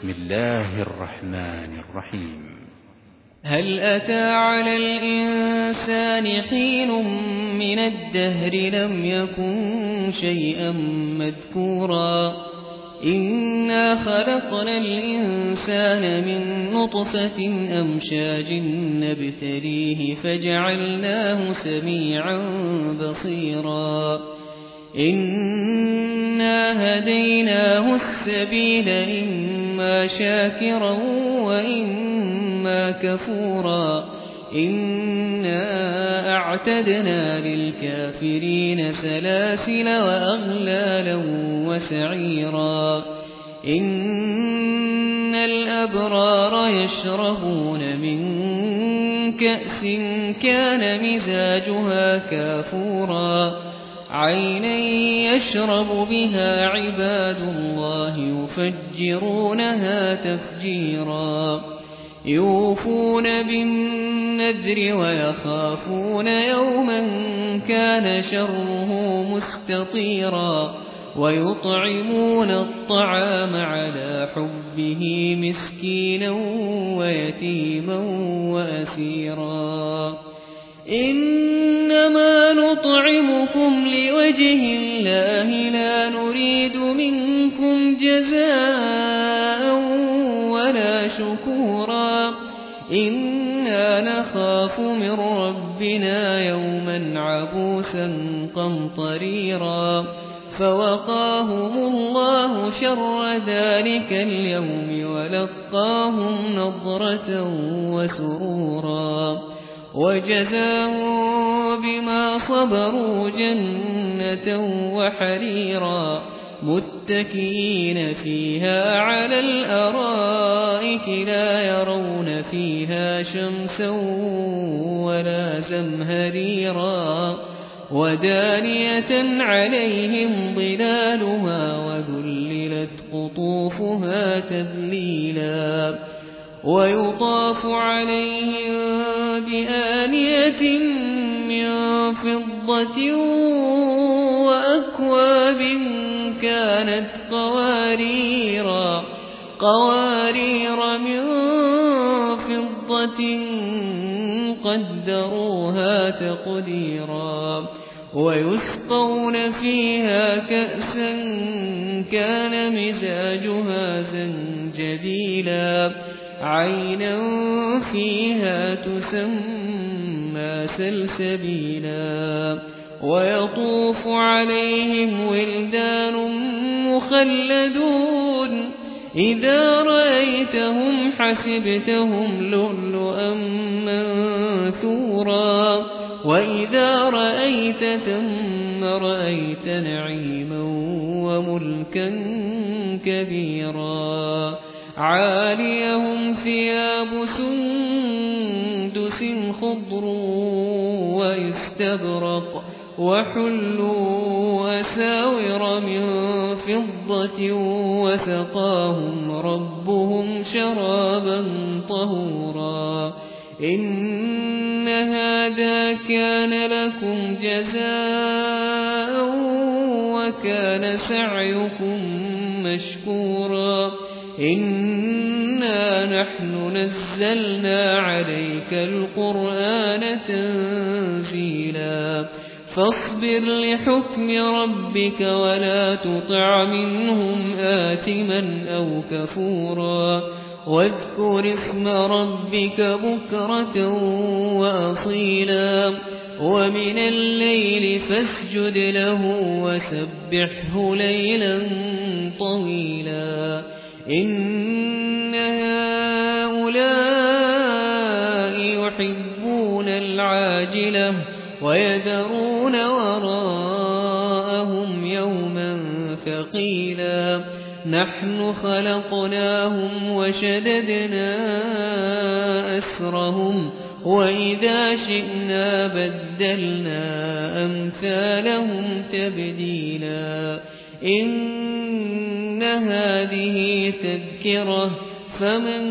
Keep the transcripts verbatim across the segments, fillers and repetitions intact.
بسم الله الرحمن الرحيم. هل أتى على الإنسان حين من الدهر لم يكن شيئا مذكورا إنا خلقنا الإنسان من نطفة أمشاج نبتليه فجعلناه سميعا بصيرا إنا هديناه السبيل إما شاكرا وإما كفورا إنا أعتدنا للكافرين سلاسل وأغلالا وسعيرا إن الأبرار يشربون من كأس كان مزاجها كافورا عينا يشرب بها عباد الله يفجرونها تفجيرا يوفون بالنذر ويخافون يوما كان شره مستطيرا ويطعمون الطعام على حبه مسكينا ويتيما وأسيرا إنما نطعمكم لوجه الله لا نريد منكم جزاء ولا شكورا إنا نخاف من ربنا يوما عبوسا قمطريرا فوقاهم الله شر ذلك اليوم ولقاهم نضرة وسرورا وجزاهم بما صبروا جنة وحريرا متكئين فيها على الأرائك لا يرون فيها شمسا ولا زمهريرا ودانية عليهم ظلالها وذللت قطوفها تذليلا ويطاف عليهم بآنية من فضة وأكواب كانت قواريرا قوارير من فضة قدروها تقديرا ويسقون فيها كأسا كان مزاجها زنجبيلا عينا فيها تسمى سلسبيلا ويطوف عليهم ولدان مخلدون إذا رأيتهم حسبتهم لؤلؤا منثورا وإذا رأيت ثم رأيت نعيما وملكا كبيرا عاليهم ثياب سندس خضر واستبرق وحلوا أساور من فضة وسقاهم ربهم شرابا طهورا إن هذا كان لكم جزاء وكان سعيكم مشكورا إنا نحن نزلنا عليك القرآن تنزيلا فاصبر لحكم ربك ولا تطع منهم آثما أو كفورا واذكر اسم ربك بكرة وأصيلا ومن الليل فاسجد له وسبحه ليلا طويلا إن هؤلاء يحبون العاجلة ويذرون وراءهم يوما ثقيلا نحن خلقناهم وشددنا أسرهم وإذا شئنا بدلنا أمثالهم تبديلا إن هذه تذكرة فمن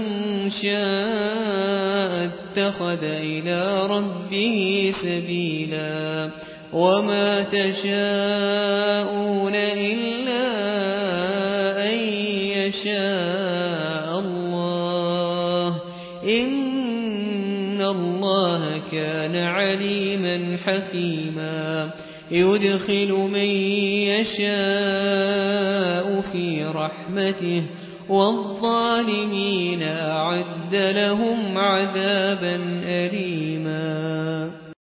شاء اتخذ إلى ربه سبيلا وما تشاءون إلا أن يشاء يشاء الله إن الله كان عليما حكيما يدخل من يشاء في رحمته والظالمين أعد لهم عذابا أليما